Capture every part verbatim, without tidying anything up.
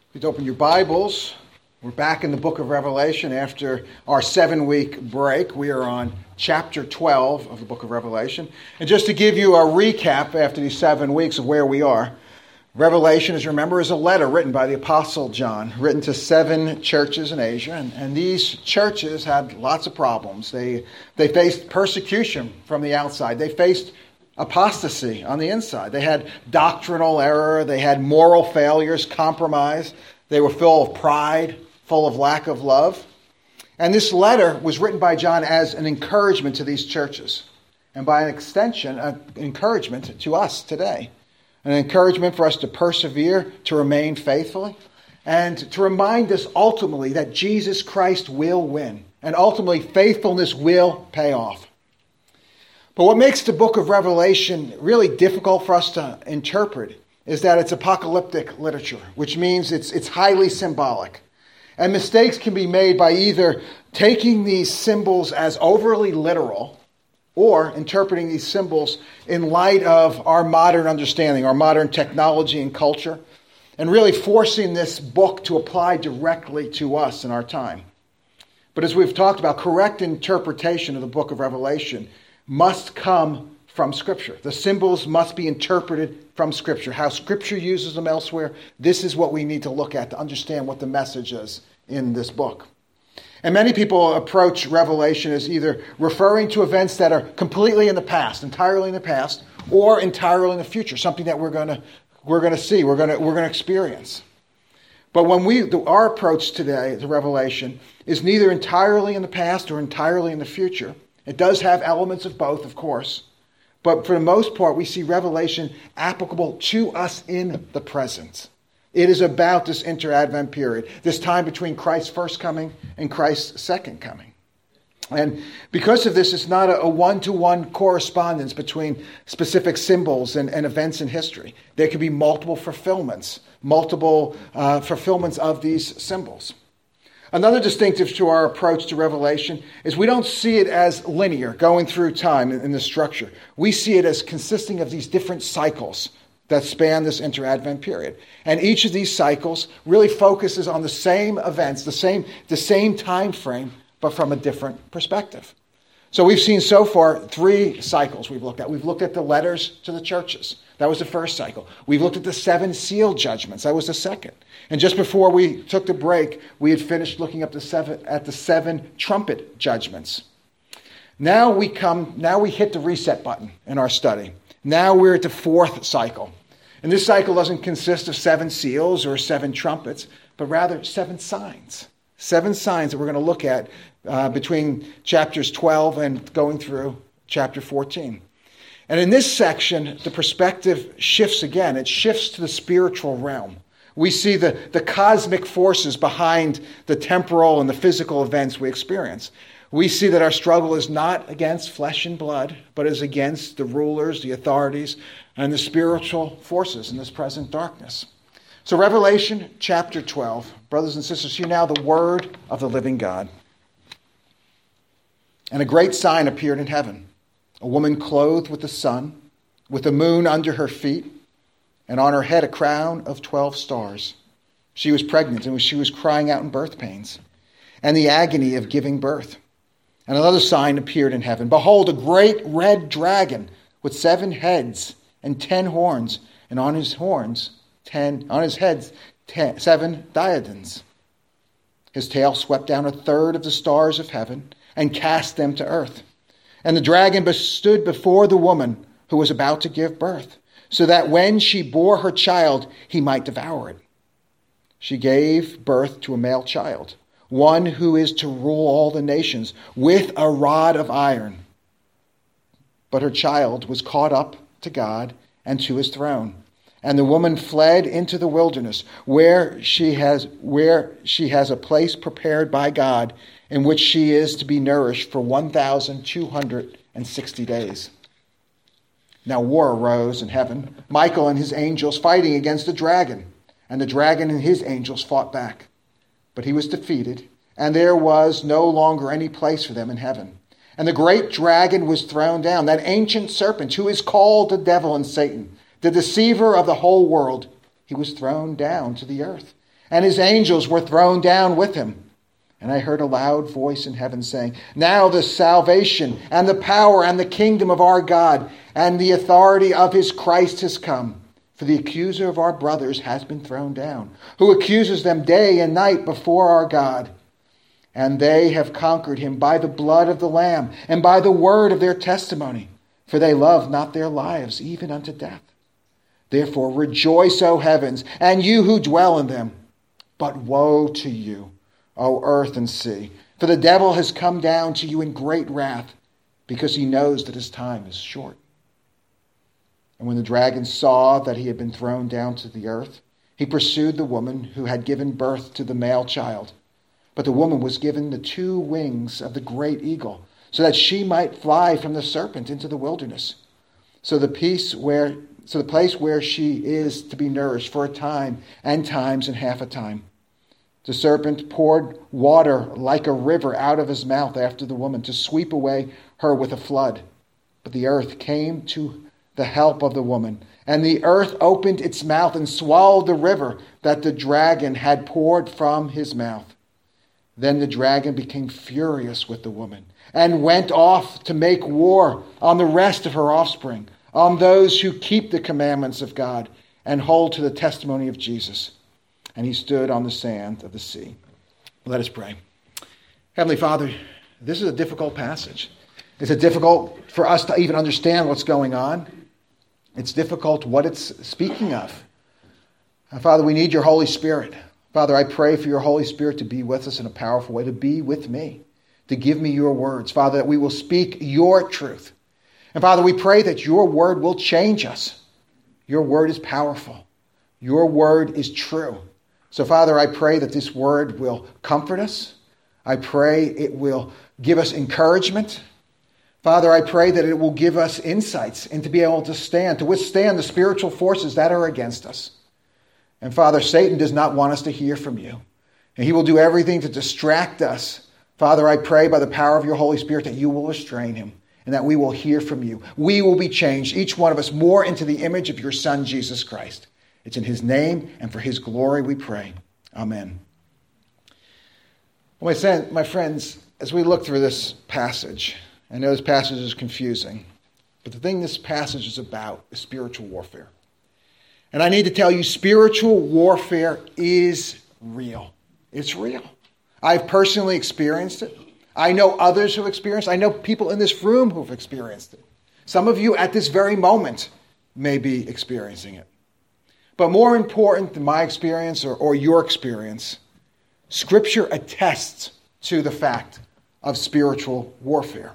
You'd open your Bibles. We're back in the book of Revelation after our seven-week break. We are on chapter twelve of the book of Revelation. And just to give you a recap after these seven weeks of where we are, Revelation, as you remember, is a letter written by the Apostle John, written to seven churches in Asia. And, and these churches had lots of problems. They, they faced persecution from the outside. They faced apostasy on the inside. They had doctrinal error. They had moral failures, compromise. They were full of pride, full of lack of love. And this letter was written by John as an encouragement to these churches. And by an extension, an encouragement to us today. An encouragement for us to persevere, to remain faithfully, and to remind us ultimately that Jesus Christ will win. And ultimately, faithfulness will pay off. But what makes the book of Revelation really difficult for us to interpret is that it's apocalyptic literature, which means it's, it's highly symbolic. And mistakes can be made by either taking these symbols as overly literal or interpreting these symbols in light of our modern understanding, our modern technology and culture, and really forcing this book to apply directly to us in our time. But as we've talked about, correct interpretation of the book of Revelation must come from Scripture. The symbols must be interpreted from Scripture. How Scripture uses them elsewhere, this is what we need to look at to understand what the message is in this book. And many people approach Revelation as either referring to events that are completely in the past, entirely in the past, or entirely in the future, something that we're going to we're going to see, we're going to we're going to experience. But when we our approach today to Revelation is neither entirely in the past or entirely in the future. It does have elements of both, of course. But for the most part, we see Revelation applicable to us in the present. It is about this inter-Advent period, this time between Christ's first coming and Christ's second coming. And because of this, it's not a, a one-to-one correspondence between specific symbols and, and events in history. There could be multiple fulfillments, multiple uh, fulfillments of these symbols. Another distinctive to our approach to Revelation is we don't see it as linear, going through time in, in the structure. We see it as consisting of these different cycles that span this inter-Advent period. And each of these cycles really focuses on the same events, the same, the same time frame, but from a different perspective. So we've seen so far three cycles we've looked at. We've looked at the letters to the churches. That was the first cycle. We've looked at the seven seal judgments. That was the second. And just before we took the break, we had finished looking at the seven, at the seven trumpet judgments. Now we come, now we hit the reset button in our study. Now we're at the fourth cycle. And this cycle doesn't consist of seven seals or seven trumpets, but rather seven signs. Seven signs that we're going to look at uh, between chapters twelve and going through chapter fourteen. And in this section, the perspective shifts again. It shifts to the spiritual realm. We see the, the cosmic forces behind the temporal and the physical events we experience. We see that our struggle is not against flesh and blood, but is against the rulers, the authorities, and the spiritual forces in this present darkness. So Revelation chapter twelve, brothers and sisters, hear now the word of the living God. And a great sign appeared in heaven, a woman clothed with the sun, with the moon under her feet, and on her head a crown of twelve stars. She was pregnant, and she was crying out in birth pains, and the agony of giving birth. And another sign appeared in heaven. Behold, a great red dragon with seven heads and ten horns, and on his horns, ten, on his heads, ten, seven diadems. His tail swept down a third of the stars of heaven and cast them to earth. And the dragon stood before the woman who was about to give birth, so that when she bore her child, he might devour it. She gave birth to a male child, one who is to rule all the nations with a rod of iron. But her child was caught up to God and to his throne. And the woman fled into the wilderness, where she has where she has a place prepared by God, in which she is to be nourished for one thousand two hundred sixty days. Now war arose in heaven, Michael and his angels fighting against the dragon. And the dragon and his angels fought back. But he was defeated, and there was no longer any place for them in heaven. And the great dragon was thrown down, that ancient serpent who is called the devil and Satan, the deceiver of the whole world. He was thrown down to the earth. and his angels were thrown down with him. And I heard a loud voice in heaven saying, now the salvation and the power and the kingdom of our God and the authority of his Christ has come. For the accuser of our brothers has been thrown down, who accuses them day and night before our God. And they have conquered him by the blood of the Lamb and by the word of their testimony, for they love not their lives even unto death. Therefore rejoice, O heavens, and you who dwell in them. But woe to you, O earth and sea, for the devil has come down to you in great wrath, because he knows that his time is short. And when the dragon saw that he had been thrown down to the earth, he pursued the woman who had given birth to the male child. But the woman was given the two wings of the great eagle, so that she might fly from the serpent into the wilderness. So the peace where, so the place where she is to be nourished for a time and times and half a time. The serpent poured water like a river out of his mouth after the woman to sweep away her with a flood. But the earth came to the help of the woman, and the earth opened its mouth and swallowed the river that the dragon had poured from his mouth. Then the dragon became furious with the woman and went off to make war on the rest of her offspring, on those who keep the commandments of God and hold to the testimony of Jesus. And he stood on the sand of the sea. Let us pray. Heavenly Father, this is a difficult passage. It's a difficult for us to even understand what's going on. It's difficult what it's speaking of. Uh, Father, we need your Holy Spirit. Father, I pray for your Holy Spirit to be with us in a powerful way, to be with me, to give me your words. Father, that we will speak your truth. And Father, we pray that your word will change us. Your word is powerful. Your word is true. So Father, I pray that this word will comfort us. I pray it will give us encouragement. Father, I pray that it will give us insights and to be able to stand, to withstand the spiritual forces that are against us. And Father, Satan does not want us to hear from you. And he will do everything to distract us. Father, I pray by the power of your Holy Spirit that you will restrain him and that we will hear from you. We will be changed, each one of us, more into the image of your Son, Jesus Christ. It's in his name and for his glory we pray. Amen. Well, my friends, as we look through this passage, I know this passage is confusing, but the thing this passage is about is spiritual warfare. And I need to tell you, spiritual warfare is real. It's real. I've personally experienced it. I know others who have experienced it. I know people in this room who have experienced it. Some of you at this very moment may be experiencing it. But more important than my experience or, or your experience, Scripture attests to the fact of spiritual warfare.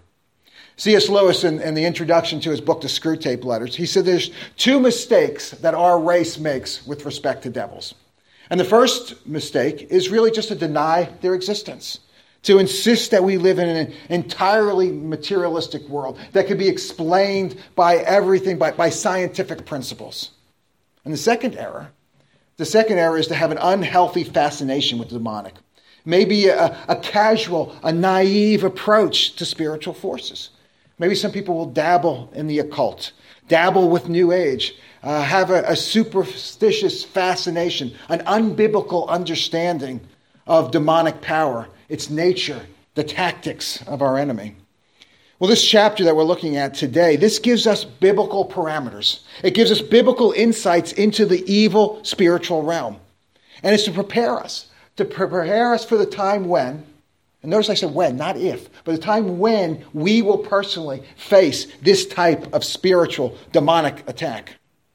C S Lewis, in, in the introduction to his book, The Screwtape Letters, he said there's two mistakes that our race makes with respect to devils. And the first mistake is really just to deny their existence, to insist that we live in an entirely materialistic world that could be explained by everything, by, by scientific principles. And the second error, the second error is to have an unhealthy fascination with the demonic. Maybe a, a casual, a naive approach to spiritual forces. Maybe some people will dabble in the occult, dabble with New Age, uh, have a, a superstitious fascination, an unbiblical understanding of demonic power, its nature, the tactics of our enemy. Well, this chapter that we're looking at today, this gives us biblical parameters. It gives us biblical insights into the evil spiritual realm. And it's to prepare us, to prepare us for the time when, and notice I said when, not if, but the time when we will personally face this type of spiritual demonic attack.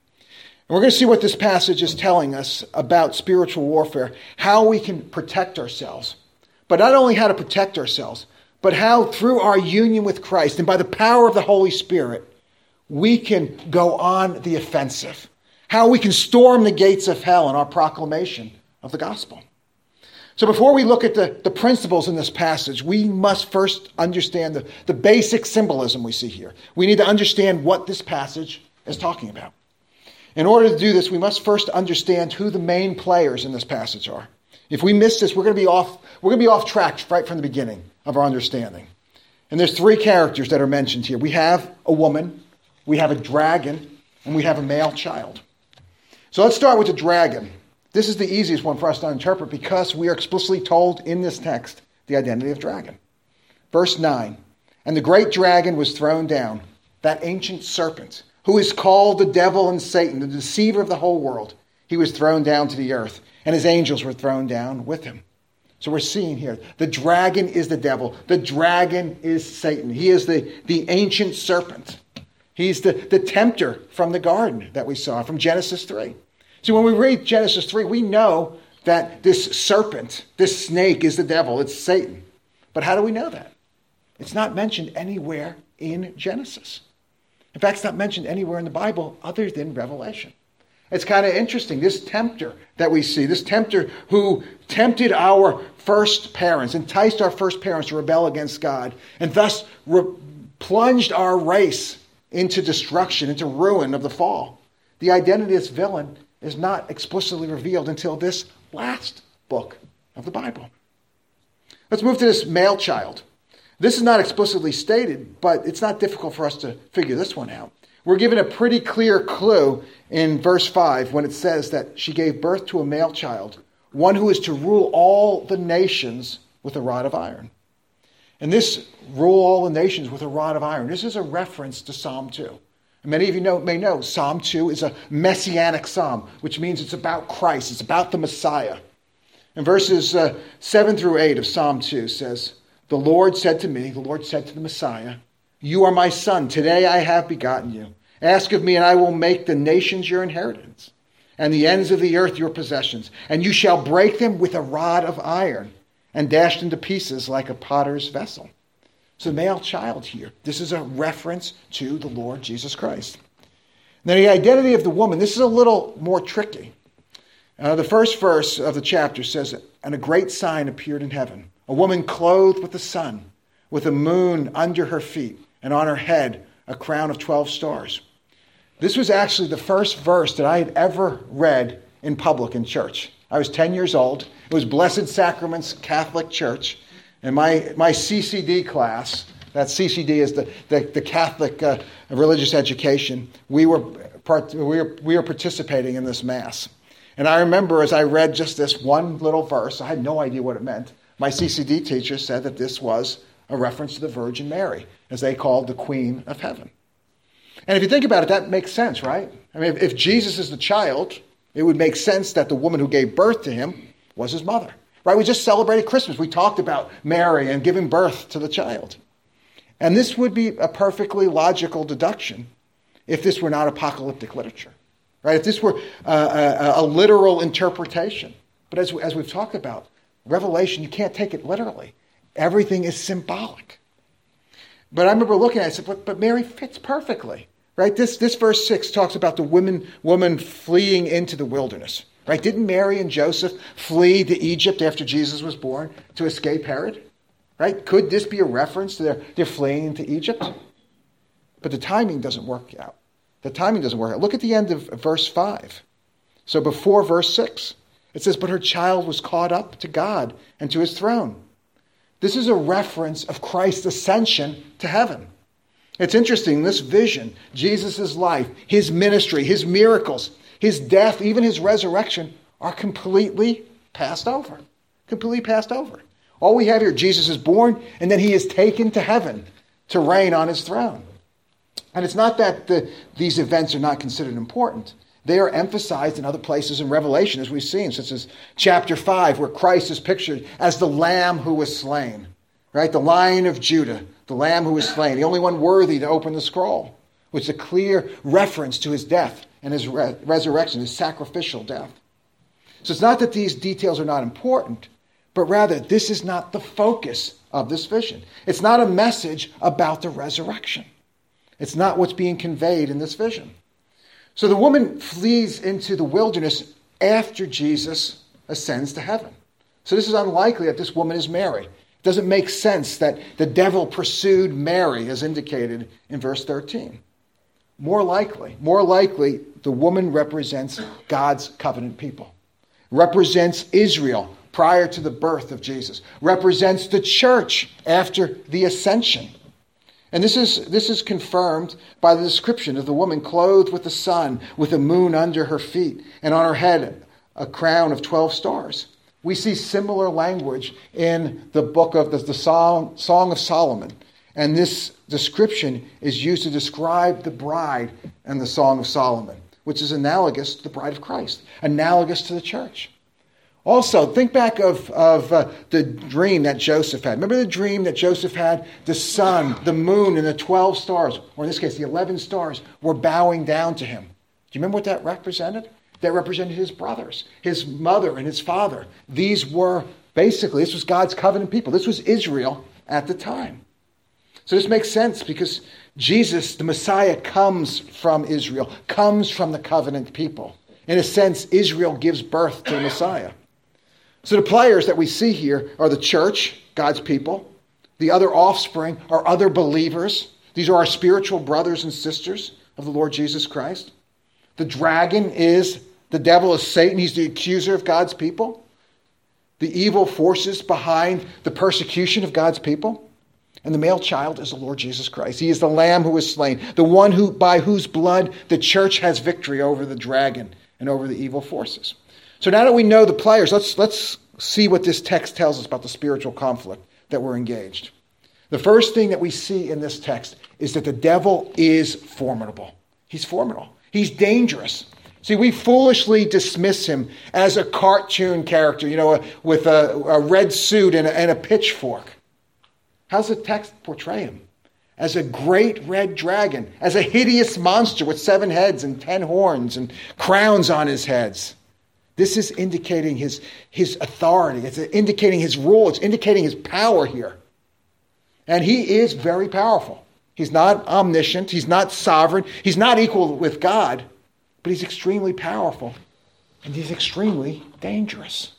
And we're going to see what this passage is telling us about spiritual warfare, how we can protect ourselves. But not only how to protect ourselves, but how through our union with Christ and by the power of the Holy Spirit, we can go on the offensive. How we can storm the gates of hell in our proclamation of the gospel. So before we look at the, the principles in this passage, we must first understand the, the basic symbolism we see here. We need to understand what this passage is talking about. In order to do this, we must first understand who the main players in this passage are. If we miss this, we're going to be off, we're going to be off track right from the beginning of our understanding. And there's three characters that are mentioned here. We have a woman, we have a dragon, and we have a male child. So let's start with the dragon. This is the easiest one for us to interpret because we are explicitly told in this text the identity of dragon. Verse nine, and the great dragon was thrown down, that ancient serpent, who is called the devil and Satan, the deceiver of the whole world. He was thrown down to the earth, and his angels were thrown down with him. So we're seeing here, the dragon is the devil. The dragon is Satan. He is the, the ancient serpent. He's the, the tempter from the garden that we saw from Genesis three. So when we read Genesis three, we know that this serpent, this snake is the devil. It's Satan. But how do we know that? It's not mentioned anywhere in Genesis. In fact, it's not mentioned anywhere in the Bible other than Revelation. It's kind of interesting. This tempter that we see, this tempter who tempted our first parents, enticed our first parents to rebel against God, and thus re- plunged our race into destruction, into ruin of the fall. The identity of this villain is not explicitly revealed until this last book of the Bible. Let's move to this male child. This is not explicitly stated, but it's not difficult for us to figure this one out. We're given a pretty clear clue in verse five when it says that she gave birth to a male child, one who is to rule all the nations with a rod of iron. And this rule all the nations with a rod of iron, this is a reference to Psalm two. And many of you know, may know Psalm two is a messianic psalm, which means it's about Christ, it's about the Messiah. And verses uh, seven through eight of Psalm two says, the Lord said to me, the Lord said to the Messiah, you are my son, today I have begotten you. Ask of me, and I will make the nations your inheritance, and the ends of the earth your possessions. And you shall break them with a rod of iron, and dash them to pieces like a potter's vessel. So the male child here, this is a reference to the Lord Jesus Christ. Now the identity of the woman, this is a little more tricky. Uh, the first verse of the chapter says, and a great sign appeared in heaven, a woman clothed with the sun, with a moon under her feet, and on her head a crown of twelve stars. This was actually the first verse that I had ever read in public in church. I was ten years old. It was Blessed Sacraments Catholic Church. And my, my C C D class, that C C D is the, the, the Catholic uh, religious education, we were, part, we, were, we were participating in this Mass. And I remember as I read just this one little verse, I had no idea what it meant. My C C D teacher said that this was a reference to the Virgin Mary, as they called the Queen of Heaven. And if you think about it, that makes sense, right? I mean, if, if Jesus is the child, it would make sense that the woman who gave birth to him was his mother, right? We just celebrated Christmas. We talked about Mary and giving birth to the child. And this would be a perfectly logical deduction if this were not apocalyptic literature, right? If this were a, a, a literal interpretation. But as, as we've talked about, Revelation, you can't take it literally. Everything is symbolic. But I remember looking at it and said, but, but Mary fits perfectly, right? This, this verse six talks about the woman, woman fleeing into the wilderness, right? Didn't Mary and Joseph flee to Egypt after Jesus was born to escape Herod, right? Could this be a reference to their, their fleeing into Egypt? But the timing doesn't work out. The timing doesn't work out. Look at the end of verse five. So before verse six, it says, but her child was caught up to God and to his throne. This is a reference of Christ's ascension to heaven. It's interesting, this vision, Jesus' life, his ministry, his miracles, his death, even his resurrection, are completely passed over. Completely passed over. All we have here, Jesus is born, and then he is taken to heaven to reign on his throne. And it's not that the, these events are not considered important. They are emphasized in other places in Revelation, as we've seen, such as chapter five, where Christ is pictured as the Lamb who was slain, right? The Lion of Judah, the Lamb who was slain, the only one worthy to open the scroll, which is a clear reference to his death and his re- resurrection, his sacrificial death. So it's not that these details are not important, but rather this is not the focus of this vision. It's not a message about the resurrection. It's not what's being conveyed in this vision. So the woman flees into the wilderness after Jesus ascends to heaven. So this is unlikely that this woman is Mary. It doesn't make sense that the devil pursued Mary as indicated in verse thirteen. More likely, more likely, the woman represents God's covenant people. Represents Israel prior to the birth of Jesus. Represents the church after the ascension. And this is, this is confirmed by the description of the woman clothed with the sun, with a moon under her feet, and on her head a crown of twelve stars. We see similar language in the book of the, the Song, Song of Solomon. And this description is used to describe the bride in the Song of Solomon, which is analogous to the bride of Christ, analogous to the church. Also, think back of, of uh, the dream that Joseph had. Remember the dream that Joseph had? The sun, the moon, and the twelve stars, or in this case, the eleven stars, were bowing down to him. Do you remember what that represented? That represented his brothers, his mother, and his father. These were, basically, this was God's covenant people. This was Israel at the time. So this makes sense because Jesus, the Messiah, comes from Israel, comes from the covenant people. In a sense, Israel gives birth to the Messiah. So the players that we see here are the church, God's people. The other offspring are other believers. These are our spiritual brothers and sisters of the Lord Jesus Christ. The dragon is, the devil is Satan. He's the accuser of God's people. The evil forces behind the persecution of God's people. And the male child is the Lord Jesus Christ. He is the Lamb who was slain, the one who, by whose blood the church has victory over the dragon and over the evil forces. So now that we know the players, let's, let's see what this text tells us about the spiritual conflict that we're engaged. The first thing that we see in this text is that the devil is formidable. He's formidable. He's dangerous. See, we foolishly dismiss him as a cartoon character, you know, with a, a red suit and a, and a pitchfork. How's the text portray him? As a great red dragon, as a hideous monster with seven heads and ten horns and crowns on his heads. This is indicating his, his authority. It's indicating his rule. It's indicating his power here. And he is very powerful. He's not omniscient. He's not sovereign. He's not equal with God. But he's extremely powerful. And he's extremely dangerous.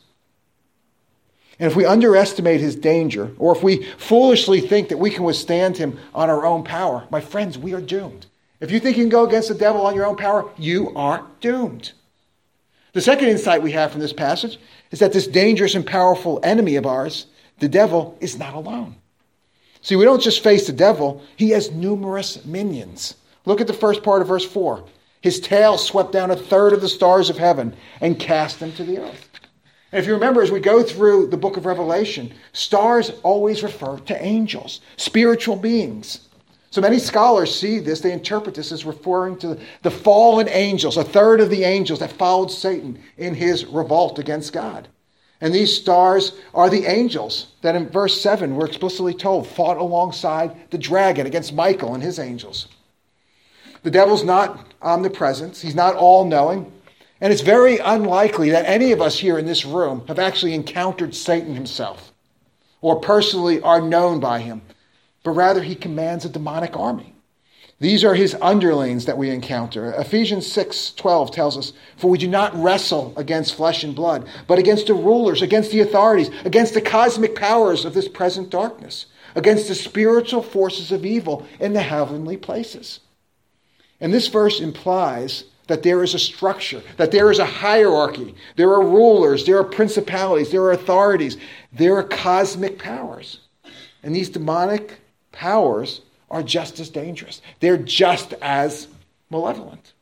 And if we underestimate his danger, or if we foolishly think that we can withstand him on our own power, my friends, we are doomed. If you think you can go against the devil on your own power, you are doomed. The second insight we have from this passage is that this dangerous and powerful enemy of ours, the devil, is not alone. See, we don't just face the devil. He has numerous minions. Look at the first part of verse four. His tail swept down a third of the stars of heaven and cast them to the earth. And if you remember, as we go through the book of Revelation, stars always refer to angels, spiritual beings. So many scholars see this, they interpret this as referring to the fallen angels, a third of the angels that followed Satan in his revolt against God. And these stars are the angels that in verse seven we're explicitly told fought alongside the dragon against Michael and his angels. The devil's not omnipresent. He's not all-knowing. And it's very unlikely that any of us here in this room have actually encountered Satan himself or personally are known by him. But rather he commands a demonic army. These are his underlings that we encounter. Ephesians six twelve tells us, "For we do not wrestle against flesh and blood, but against the rulers, against the authorities, against the cosmic powers of this present darkness, against the spiritual forces of evil in the heavenly places." And this verse implies that there is a structure, that there is a hierarchy. There are rulers, there are principalities, there are authorities, there are cosmic powers. And these demonic powers are just as dangerous. They're just as malevolent.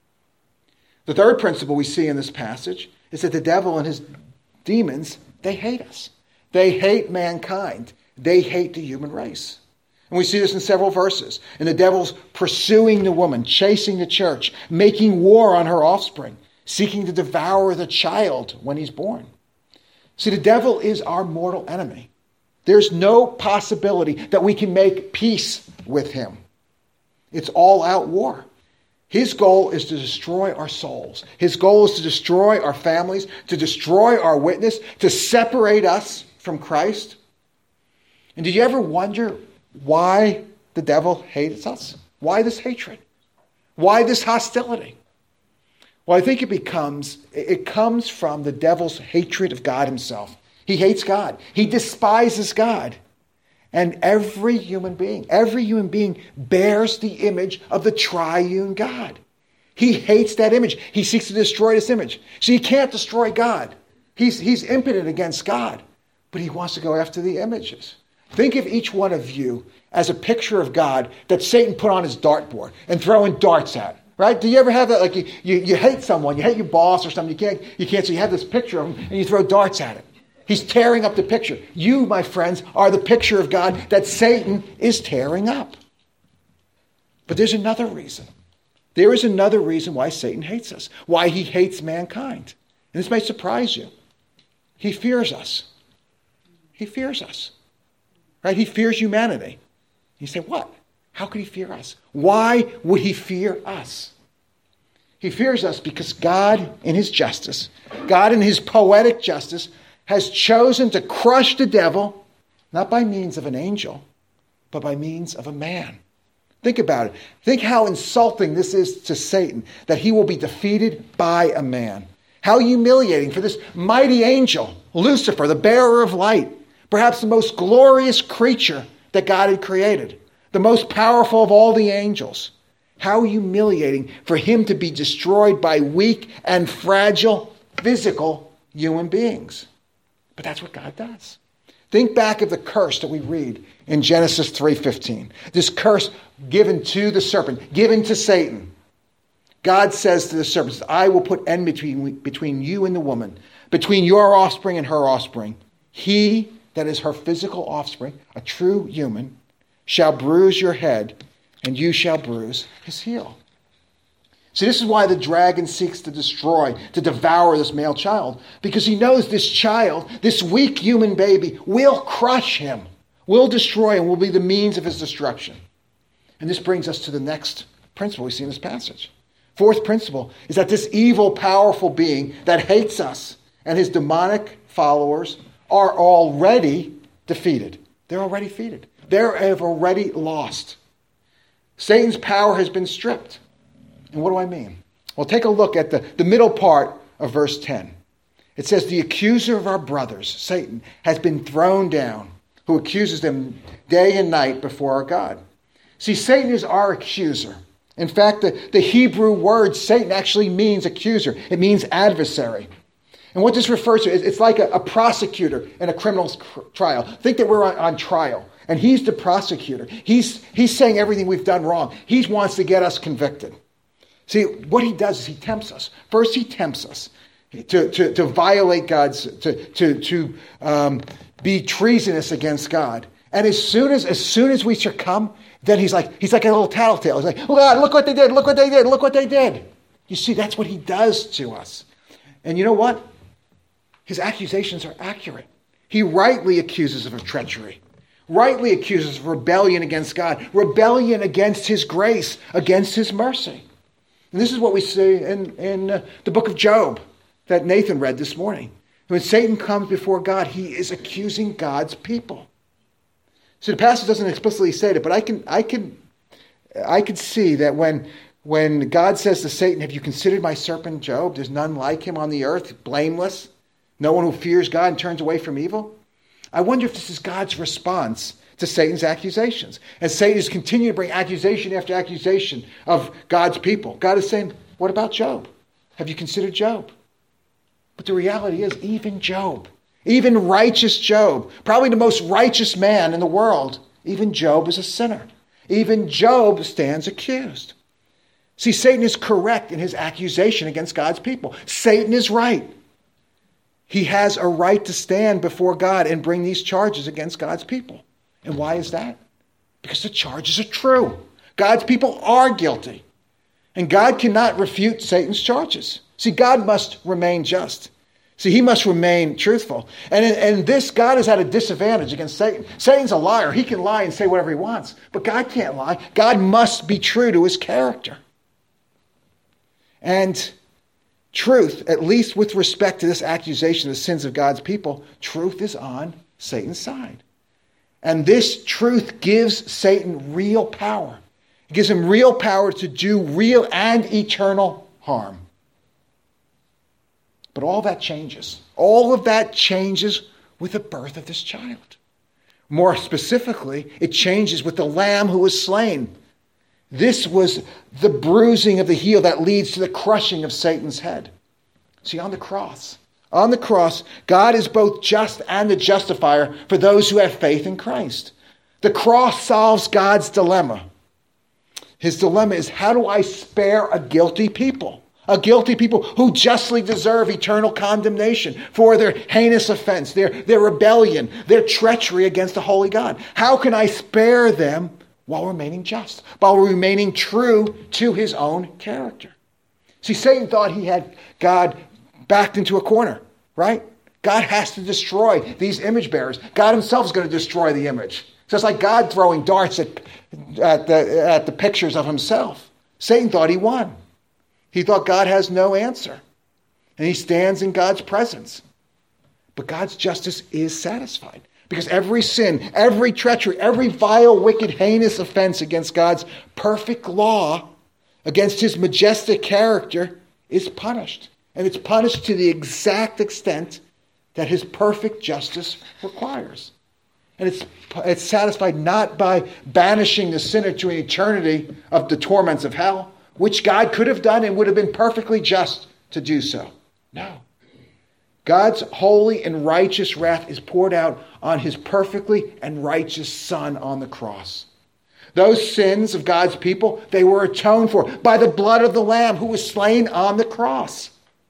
The third principle we see in this passage is that the devil and his demons, they hate us. They hate mankind. They hate the human race. And we see this in several verses. And the devil's pursuing the woman, chasing the church, making war on her offspring, seeking to devour the child when he's born. See, the devil is our mortal enemy. There's no possibility that we can make peace with him. It's all-out war. His goal is to destroy our souls. His goal is to destroy our families, to destroy our witness, to separate us from Christ. And did you ever wonder why the devil hates us? Why this hatred? Why this hostility? Well, I think it becomes, it comes from the devil's hatred of God himself. He hates God. He despises God. And every human being, every human being bears the image of the triune God. He hates that image. He seeks to destroy this image. So he can't destroy God. He's, he's impotent against God, but he wants to go after the images. Think of each one of you as a picture of God that Satan put on his dartboard and throwing darts at. Right? Do you ever have that? Like you, you, you hate someone, you hate your boss or something, you can't, you can't, so you have this picture of him and you throw darts at it. He's tearing up the picture. You, my friends, are the picture of God that Satan is tearing up. But there's another reason. There is another reason why Satan hates us, why he hates mankind. And this may surprise you. He fears us. He fears us. Right? He fears humanity. You say, what? How could he fear us? Why would he fear us? He fears us because God, in his justice, God in his poetic justice, has chosen to crush the devil, not by means of an angel, but by means of a man. Think about it. Think how insulting this is to Satan, that he will be defeated by a man. How humiliating for this mighty angel, Lucifer, the bearer of light, perhaps the most glorious creature that God had created, the most powerful of all the angels. How humiliating for him to be destroyed by weak and fragile physical human beings. But that's what God does. Think back of the curse that we read in Genesis three fifteen. This curse given to the serpent, given to Satan. God says to the serpent, I will put enmity between, between you and the woman, between your offspring and her offspring. He, that is her physical offspring, a true human, shall bruise your head, and you shall bruise his heel. See, this is why the dragon seeks to destroy, to devour this male child, because he knows this child, this weak human baby, will crush him, will destroy him, will be the means of his destruction. And this brings us to the next principle we see in this passage. Fourth principle is that this evil, powerful being that hates us and his demonic followers are already defeated. They're already defeated. They have already lost. Satan's power has been stripped. And what do I mean? Well, take a look at the, the middle part of verse ten. It says, the accuser of our brothers, Satan, has been thrown down, who accuses them day and night before our God. See, Satan is our accuser. In fact, the, the Hebrew word Satan actually means accuser. It means adversary. And what this refers to is it's like a, a prosecutor in a criminal trial. Think that we're on, on trial, and he's the prosecutor. He's, he's saying everything we've done wrong. He wants to get us convicted. See, what he does is he tempts us. First, he tempts us to, to, to violate God's, to, to, to um, be treasonous against God. And as soon as, as soon as we succumb, then he's like, he's like a little tattletale. He's like, oh God, look what they did, look what they did, look what they did. You see, that's what he does to us. And you know what? His accusations are accurate. He rightly accuses us of treachery, rightly accuses of rebellion against God, rebellion against his grace, against his mercy. And this is what we see in, in uh, the book of Job that Nathan read this morning. When Satan comes before God, he is accusing God's people. So the passage doesn't explicitly say it, but I can I can I can see that when when God says to Satan, have you considered my serpent Job? There's none like him on the earth, blameless, no one who fears God and turns away from evil. I wonder if this is God's response to Satan's accusations. As Satan is continuing to bring accusation after accusation of God's people, God is saying, what about Job? Have you considered Job? But the reality is, even Job, even righteous Job, probably the most righteous man in the world, even Job is a sinner. Even Job stands accused. See, Satan is correct in his accusation against God's people. Satan is right. He has a right to stand before God and bring these charges against God's people. And why is that? Because the charges are true. God's people are guilty. And God cannot refute Satan's charges. See, God must remain just. See, he must remain truthful. And in, and this, God is at a disadvantage against Satan. Satan's a liar. He can lie and say whatever he wants. But God can't lie. God must be true to his character. And truth, at least with respect to this accusation of the sins of God's people, truth is on Satan's side. And this truth gives Satan real power. It gives him real power to do real and eternal harm. But all that changes. All of that changes with the birth of this child. More specifically, it changes with the lamb who was slain. This was the bruising of the heel that leads to the crushing of Satan's head. See, on the cross, on the cross, God is both just and the justifier for those who have faith in Christ. The cross solves God's dilemma. His dilemma is, how do I spare a guilty people? A guilty people who justly deserve eternal condemnation for their heinous offense, their, their rebellion, their treachery against the holy God. How can I spare them while remaining just, while remaining true to his own character? See, Satan thought he had God backed into a corner, right? God has to destroy these image bearers. God himself is going to destroy the image. So it's like God throwing darts at, at, the, at the pictures of himself. Satan thought he won. He thought God has no answer. And he stands in God's presence. But God's justice is satisfied. Because every sin, every treachery, every vile, wicked, heinous offense against God's perfect law, against his majestic character, is punished. And it's punished to the exact extent that his perfect justice requires. And it's, it's satisfied not by banishing the sinner to an eternity of the torments of hell, which God could have done and would have been perfectly just to do so. No. God's holy and righteous wrath is poured out on his perfectly and righteous Son on the cross. Those sins of God's people, they were atoned for by the blood of the Lamb who was slain on the cross.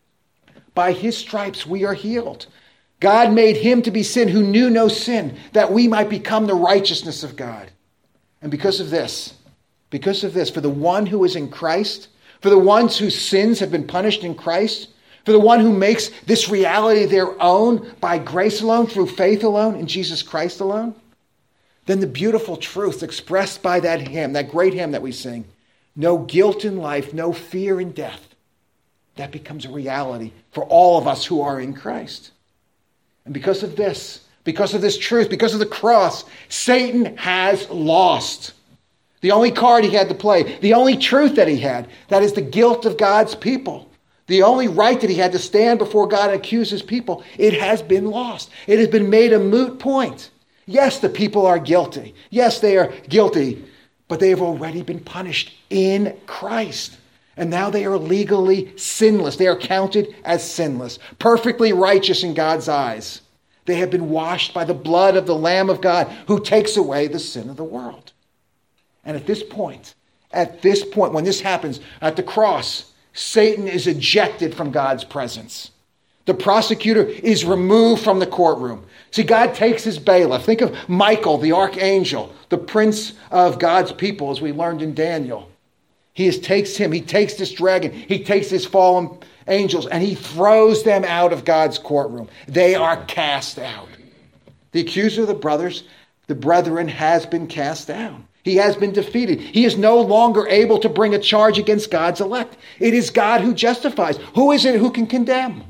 By his stripes we are healed. God made him to be sin who knew no sin, that we might become the righteousness of God. And because of this, because of this, for the one who is in Christ, for the ones whose sins have been punished in Christ, for the one who makes this reality their own by grace alone, through faith alone, in Jesus Christ alone, then the beautiful truth expressed by that hymn, that great hymn that we sing, no guilt in life, no fear in death, that becomes a reality for all of us who are in Christ. And because of this, because of this truth, because of the cross, Satan has lost. The only card he had to play, the only truth that he had, that is the guilt of God's people. The only right that he had to stand before God and accuse his people, it has been lost. It has been made a moot point. Yes, the people are guilty. Yes, they are guilty, but they have already been punished in Christ. And now they are legally sinless. They are counted as sinless, perfectly righteous in God's eyes. They have been washed by the blood of the Lamb of God who takes away the sin of the world. And at this point, at this point, when this happens at the cross, Satan is ejected from God's presence. The prosecutor is removed from the courtroom. See, God takes his bailiff. Think of Michael, the archangel, the prince of God's people, as we learned in Daniel. He is, takes him, he takes this dragon, he takes his fallen angels, and he throws them out of God's courtroom. They are cast out. The accuser of the brothers, the brethren, has been cast down. He has been defeated. He is no longer able to bring a charge against God's elect. It is God who justifies. Who is it who can condemn?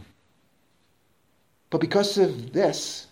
But because of this,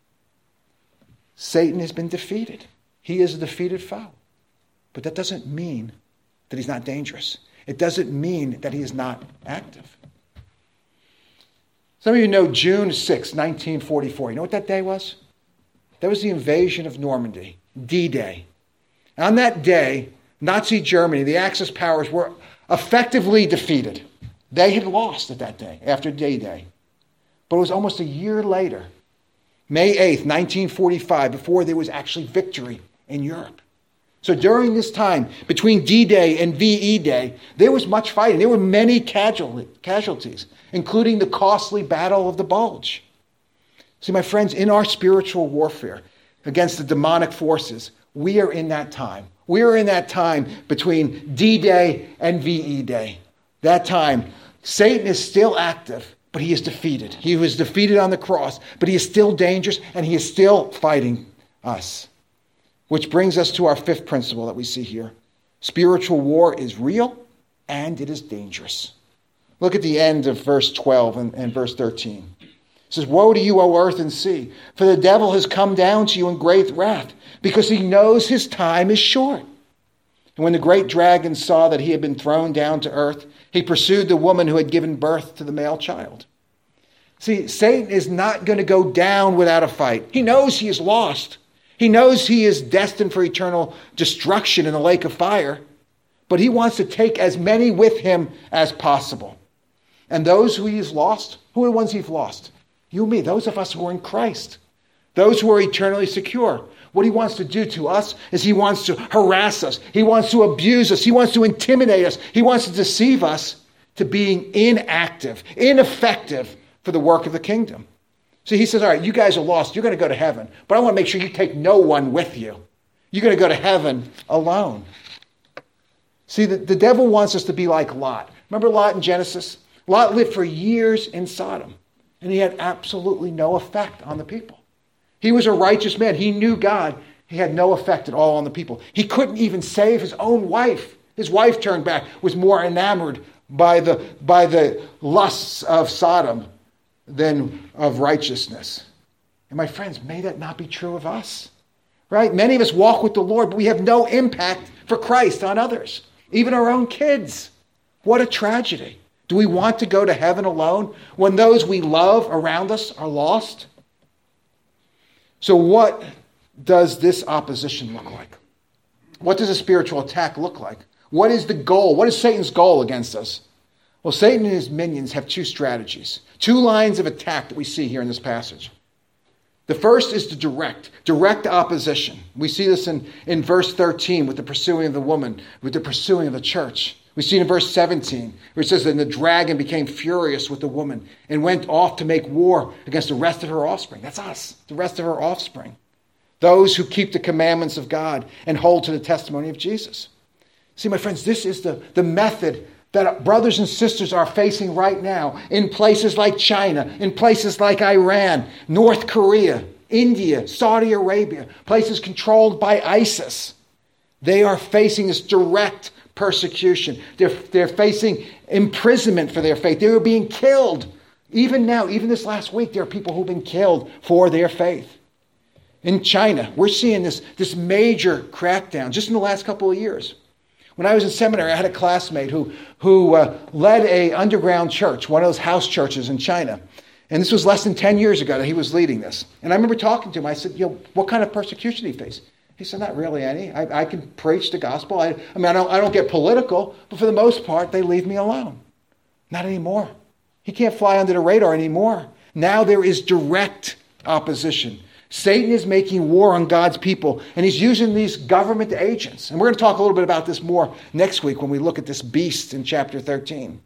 Satan has been defeated. He is a defeated foe. But that doesn't mean that he's not dangerous. It doesn't mean that he is not active. Some of you know June sixth, nineteen forty-four. You know what that day was? That was the invasion of Normandy, D-Day. On that day, Nazi Germany, the Axis powers, were effectively defeated. They had lost at that day, after D-Day. But it was almost a year later, May eighth, nineteen forty-five, before there was actually victory in Europe. So during this time, between D-Day and V E Day, there was much fighting. There were many casualties, including the costly Battle of the Bulge. See, my friends, in our spiritual warfare against the demonic forces, we are in that time. We are in that time between D-Day and V E Day. That time, Satan is still active, but he is defeated. He was defeated on the cross, but he is still dangerous, and he is still fighting us. Which brings us to our fifth principle that we see here. Spiritual war is real, and it is dangerous. Look at the end of verse twelve and, and verse thirteen. It says, "Woe to you, O earth and sea, for the devil has come down to you in great wrath, because he knows his time is short. And when the great dragon saw that he had been thrown down to earth, he pursued the woman who had given birth to the male child." See, Satan is not going to go down without a fight. He knows he is lost. He knows he is destined for eternal destruction in the lake of fire, but he wants to take as many with him as possible. And those who he has lost, who are the ones he's lost? You and me, those of us who are in Christ, those who are eternally secure. What he wants to do to us is he wants to harass us. He wants to abuse us. He wants to intimidate us. He wants to deceive us to being inactive, ineffective for the work of the kingdom. So he says, all right, you guys are lost. You're going to go to heaven. But I want to make sure you take no one with you. You're going to go to heaven alone. See, the, the devil wants us to be like Lot. Remember Lot in Genesis? Lot lived for years in Sodom, and he had absolutely no effect on the people. He was a righteous man. He knew God. He had no effect at all on the people. He couldn't even save his own wife. His wife turned back, was more enamored by the, by the lusts of Sodom than of righteousness. And my friends, may that not be true of us. Right? Many of us walk with the Lord, but we have no impact for Christ on others, even our own kids. What a tragedy. Do we want to go to heaven alone when those we love around us are lost? So what does this opposition look like? What does a spiritual attack look like? What is the goal? What is Satan's goal against us? Well, Satan and his minions have two strategies, two lines of attack that we see here in this passage. The first is the direct, direct opposition. We see this in, in verse thirteen with the pursuing of the woman, with the pursuing of the church. We see it in verse seventeen, where it says that the dragon became furious with the woman and went off to make war against the rest of her offspring. That's us, the rest of her offspring. Those who keep the commandments of God and hold to the testimony of Jesus. See, my friends, this is the, the method that brothers and sisters are facing right now in places like China, in places like Iran, North Korea, India, Saudi Arabia, places controlled by ISIS. They are facing this direct persecution. They're, they're facing imprisonment for their faith. They are being killed. Even now, even this last week, there are people who've been killed for their faith. In China, we're seeing this, this major crackdown just in the last couple of years. When I was in seminary, I had a classmate who, who uh, led a underground church, one of those house churches in China. And this was less than ten years ago that he was leading this. And I remember talking to him. I said, you know, what kind of persecution did he face? He said, not really any. I, I can preach the gospel. I, I mean, I don't, I don't get political, but for the most part, they leave me alone. Not anymore. He can't fly under the radar anymore. Now there is direct opposition. Satan is making war on God's people, and he's using these government agents. And we're going to talk a little bit about this more next week when we look at this beast in chapter thirteen.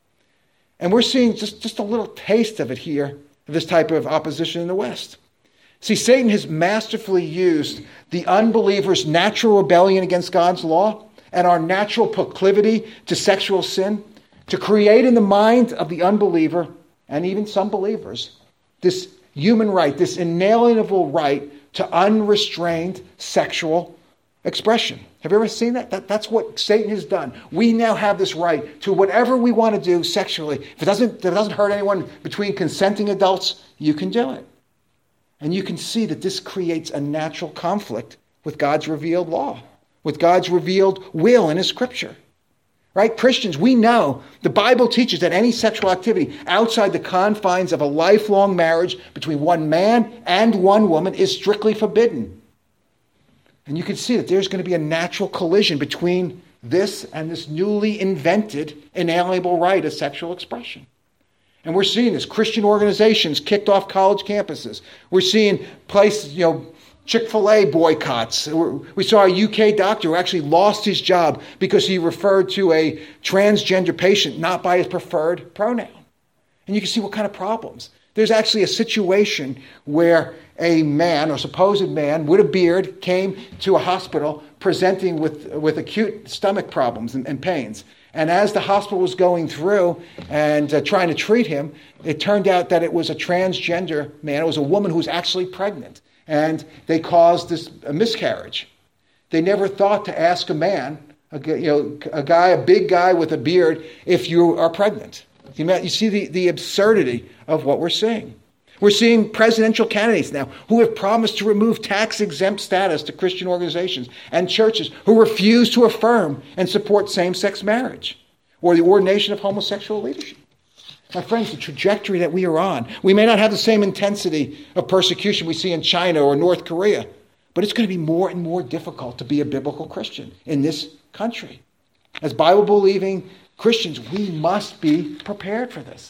And we're seeing just, just a little taste of it here, of this type of opposition in the West. See, Satan has masterfully used the unbeliever's natural rebellion against God's law and our natural proclivity to sexual sin to create in the mind of the unbeliever, and even some believers, this human right, this inalienable right to unrestrained sexual expression. Have you ever seen that? that? That's what Satan has done. We now have this right to whatever we want to do sexually. If it doesn't, if it doesn't hurt anyone between consenting adults, you can do it. And you can see that this creates a natural conflict with God's revealed law, with God's revealed will in his scripture. Right? Christians, we know the Bible teaches that any sexual activity outside the confines of a lifelong marriage between one man and one woman is strictly forbidden. And you can see that there's going to be a natural collision between this and this newly invented inalienable right of sexual expression. And we're seeing this. Christian organizations kicked off college campuses. We're seeing places, you know, Chick-fil-A boycotts. We saw a U K doctor who actually lost his job because he referred to a transgender patient not by his preferred pronoun. And you can see what kind of problems. There's actually a situation where a man, or supposed man, with a beard came to a hospital presenting with, with acute stomach problems and, and pains. And as the hospital was going through and uh, trying to treat him, it turned out that it was a transgender man. It was a woman who was actually pregnant. And they caused this a miscarriage. They never thought to ask a man, a, you know, a guy, a big guy with a beard, if you are pregnant. You, you see the, the absurdity of what we're seeing. We're seeing presidential candidates now who have promised to remove tax-exempt status to Christian organizations and churches who refuse to affirm and support same-sex marriage or the ordination of homosexual leadership. My friends, the trajectory that we are on, we may not have the same intensity of persecution we see in China or North Korea, but it's going to be more and more difficult to be a biblical Christian in this country. As Bible-believing Christians, we must be prepared for this.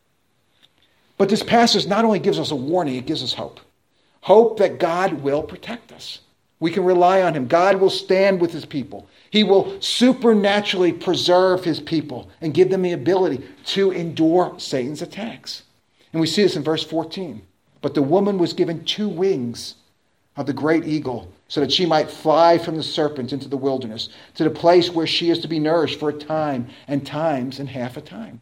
But this passage not only gives us a warning, it gives us hope. Hope that God will protect us. We can rely on him. God will stand with his people. He will supernaturally preserve his people and give them the ability to endure Satan's attacks. And we see this in verse fourteen. But the woman was given two wings of the great eagle, so that she might fly from the serpent into the wilderness, to the place where she is to be nourished for a time and times and half a time.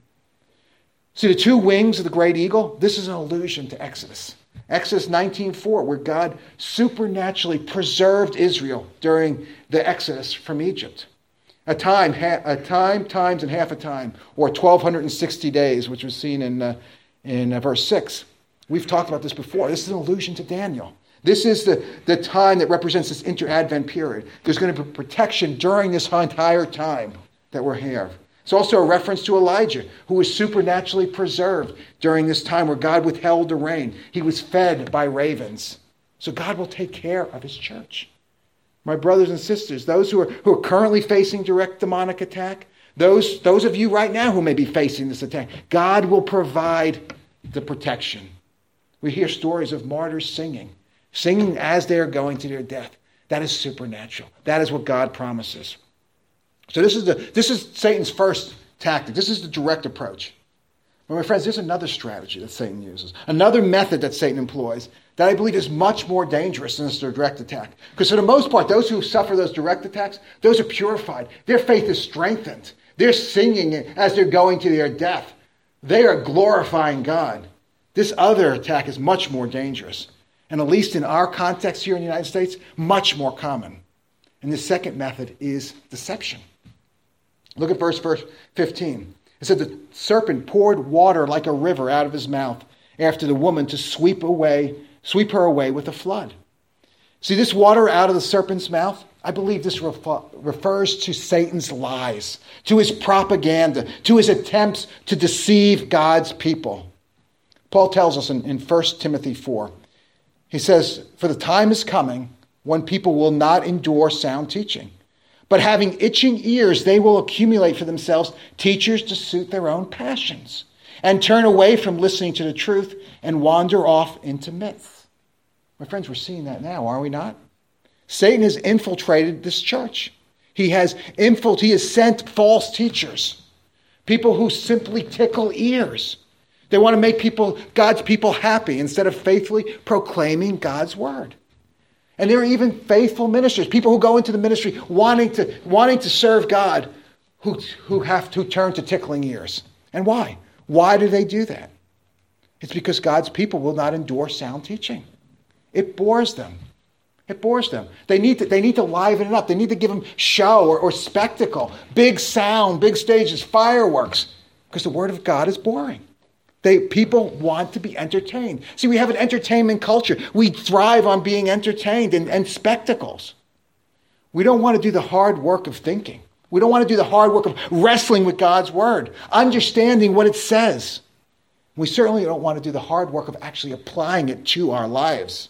See, the two wings of the great eagle, this is an allusion to Exodus. Exodus nineteen four, where God supernaturally preserved Israel during the Exodus from Egypt. A time, a time, times, and half a time, or twelve sixty days, which was seen in, uh, in uh, verse six. We've talked about this before. This is an allusion to Daniel. This is the, the time that represents this inter-Advent period. There's going to be protection during this entire time that we're here. It's also a reference to Elijah, who was supernaturally preserved during this time where God withheld the rain. He was fed by ravens. So God will take care of his church. My brothers and sisters, those who are, who are currently facing direct demonic attack, those, those of you right now who may be facing this attack, God will provide the protection. We hear stories of martyrs singing, singing as they are going to their death. That is supernatural. That is what God promises. So this is the this is Satan's first tactic. This is the direct approach. But my friends, there's another strategy that Satan uses. Another method that Satan employs that I believe is much more dangerous than this direct attack. Because for the most part, those who suffer those direct attacks, those are purified. Their faith is strengthened. They're singing as they're going to their death. They are glorifying God. This other attack is much more dangerous. And at least in our context here in the United States, much more common. And the second method is deception. Look at verse fifteen. It said the serpent poured water like a river out of his mouth after the woman to sweep away, sweep her away with a flood. See, this water out of the serpent's mouth, I believe this refer, refers to Satan's lies, to his propaganda, to his attempts to deceive God's people. Paul tells us in, in First Timothy four, he says, for the time is coming when people will not endure sound teaching. But having itching ears, they will accumulate for themselves teachers to suit their own passions, and turn away from listening to the truth and wander off into myths. My friends, we're seeing that now, are we not? Satan has infiltrated this church. He has infiltrated, he has sent false teachers, people who simply tickle ears. They want to make people, God's people happy instead of faithfully proclaiming God's word. And there are even faithful ministers, people who go into the ministry wanting to, wanting to serve God, who, who have to turn to tickling ears. And why? Why do they do that? It's because God's people will not endure sound teaching. It bores them. It bores them. They need to, they need to liven it up. They need to give them show or, or spectacle, big sound, big stages, fireworks, because the word of God is boring. They, people want to be entertained. See, we have an entertainment culture. We thrive on being entertained and, and spectacles. We don't want to do the hard work of thinking. We don't want to do the hard work of wrestling with God's word, understanding what it says. We certainly don't want to do the hard work of actually applying it to our lives.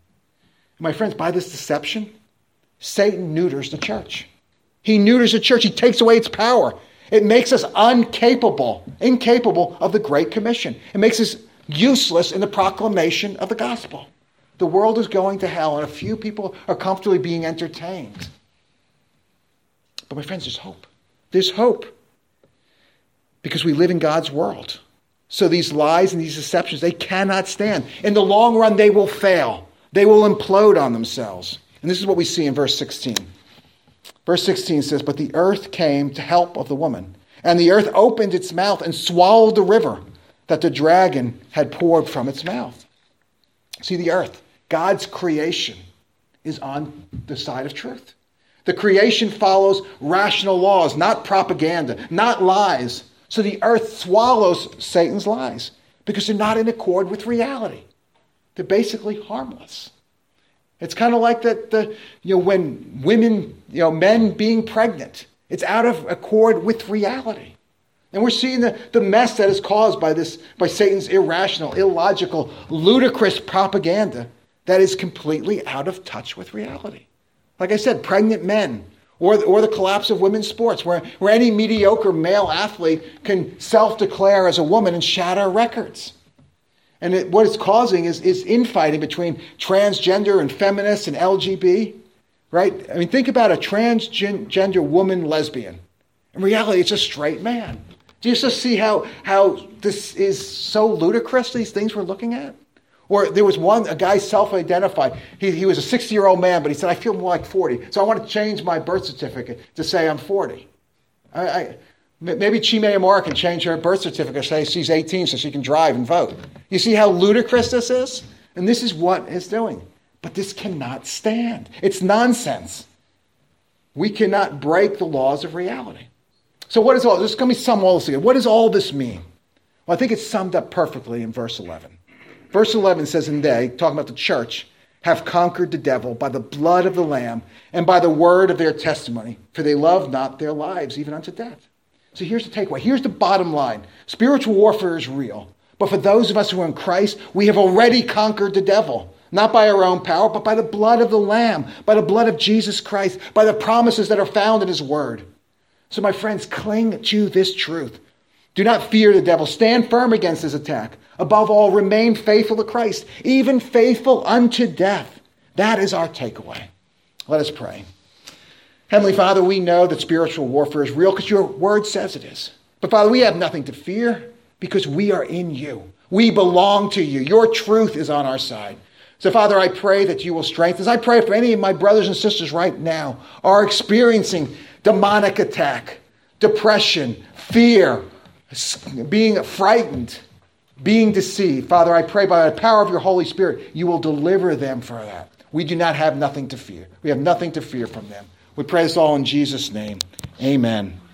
My friends, by this deception, Satan neuters the church. He neuters the church. He takes away its power. It makes us incapable, incapable of the Great Commission. It makes us useless in the proclamation of the gospel. The world is going to hell, and a few people are comfortably being entertained. But my friends, there's hope. There's hope. Because we live in God's world. So these lies and these deceptions, they cannot stand. In the long run, they will fail. They will implode on themselves. And this is what we see in verse sixteen. Verse sixteen says, but the earth came to help of the woman, and the earth opened its mouth and swallowed the river that the dragon had poured from its mouth. See, the earth, God's creation, is on the side of truth. The creation follows rational laws, not propaganda, not lies. So the earth swallows Satan's lies because they're not in accord with reality. They're basically harmless. It's kind of like that, the, you know, when women, you know, men being pregnant, it's out of accord with reality. And we're seeing the, the mess that is caused by this, by Satan's irrational, illogical, ludicrous propaganda that is completely out of touch with reality. Like I said, pregnant men, or, or the collapse of women's sports, where, where any mediocre male athlete can self-declare as a woman and shatter records. And it, what it's causing is, is infighting between transgender and feminists and L G B T. right? I mean, think about a transgender woman lesbian. In reality, it's a straight man. Do you just see how, how this is so ludicrous, these things we're looking at? Or there was one, a guy self-identified. He, he was a sixty-year-old man, but he said, I feel more like forty. So I want to change my birth certificate to say I'm forty. I, I, maybe Chime Amora can change her birth certificate to say she's eighteen so she can drive and vote. You see how ludicrous this is? And this is what it's doing. But this cannot stand. It's nonsense. We cannot break the laws of reality. So what is all this? Let me sum all this together. What does all this mean? Well, I think it's summed up perfectly in verse eleven. Verse eleven says, and they, talking about the church, have conquered the devil by the blood of the Lamb and by the word of their testimony, for they love not their lives even unto death. So here's the takeaway. Here's the bottom line. Spiritual warfare is real. But for those of us who are in Christ, we have already conquered the devil. Not by our own power, but by the blood of the Lamb, by the blood of Jesus Christ, by the promises that are found in his word. So my friends, cling to this truth. Do not fear the devil. Stand firm against his attack. Above all, remain faithful to Christ, even faithful unto death. That is our takeaway. Let us pray. Heavenly Father, we know that spiritual warfare is real because your word says it is. But Father, we have nothing to fear because we are in you. We belong to you. Your truth is on our side. So Father, I pray that you will strengthen us. I pray for any of my brothers and sisters right now are experiencing demonic attack, depression, fear, being frightened, being deceived. Father, I pray by the power of your Holy Spirit, you will deliver them from that. We do not have nothing to fear. We have nothing to fear from them. We pray this all in Jesus' name. Amen.